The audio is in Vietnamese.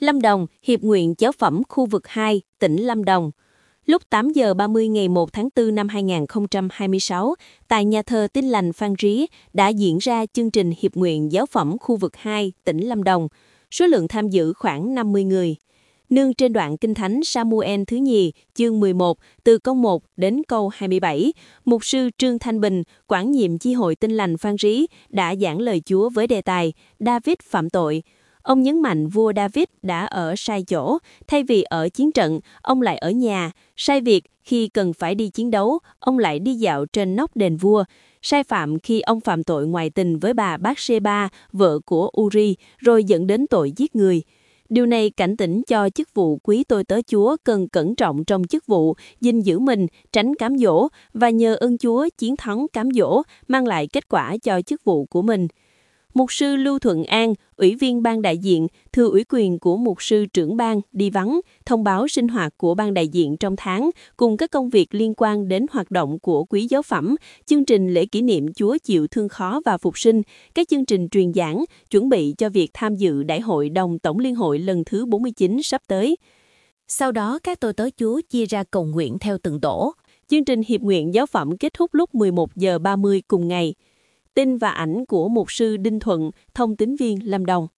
Lâm Đồng, Hiệp nguyện Giáo phẩm khu vực 2, tỉnh Lâm Đồng. Lúc 8 giờ 30 ngày 1 tháng 4 năm 2026, tại nhà thờ Tin Lành Phan Rí đã diễn ra chương trình Hiệp nguyện Giáo phẩm khu vực 2, tỉnh Lâm Đồng. Số lượng tham dự khoảng 50 người. Nương trên đoạn Kinh Thánh Sa-mu-el thứ nhì, chương 11, từ câu 1 đến câu 27, Mục sư Trương Thanh Bình, quản nhiệm chi hội Tin Lành Phan Rí, đã giảng lời Chúa với đề tài David phạm tội. Ông nhấn mạnh vua David đã ở sai chỗ, thay vì ở chiến trận, ông lại ở nhà. Sai việc khi cần phải đi chiến đấu, ông lại đi dạo trên nóc đền vua. Sai phạm khi ông phạm tội ngoại tình với bà Bathsheba, vợ của Uri, rồi dẫn đến tội giết người. Điều này cảnh tỉnh cho chức vụ quý tôi tớ Chúa cần cẩn trọng trong chức vụ, gìn giữ mình, tránh cám dỗ và nhờ ơn Chúa chiến thắng cám dỗ, mang lại kết quả cho chức vụ của mình. Mục sư Lưu Thuận An, ủy viên ban đại diện, thừa ủy quyền của mục sư trưởng ban đi vắng, thông báo sinh hoạt của ban đại diện trong tháng cùng các công việc liên quan đến hoạt động của quý giáo phẩm, chương trình lễ kỷ niệm Chúa chịu thương khó và phục sinh, các chương trình truyền giảng, chuẩn bị cho việc tham dự Đại hội đồng Tổng liên hội lần thứ 49 sắp tới. Sau đó các tôi tớ Chúa chia ra cầu nguyện theo từng tổ. Chương trình Hiệp nguyện Giáo phẩm kết thúc lúc 11 giờ 30 cùng ngày. Tin và ảnh của mục sư Đinh Thuận, thông tín viên Lâm Đồng.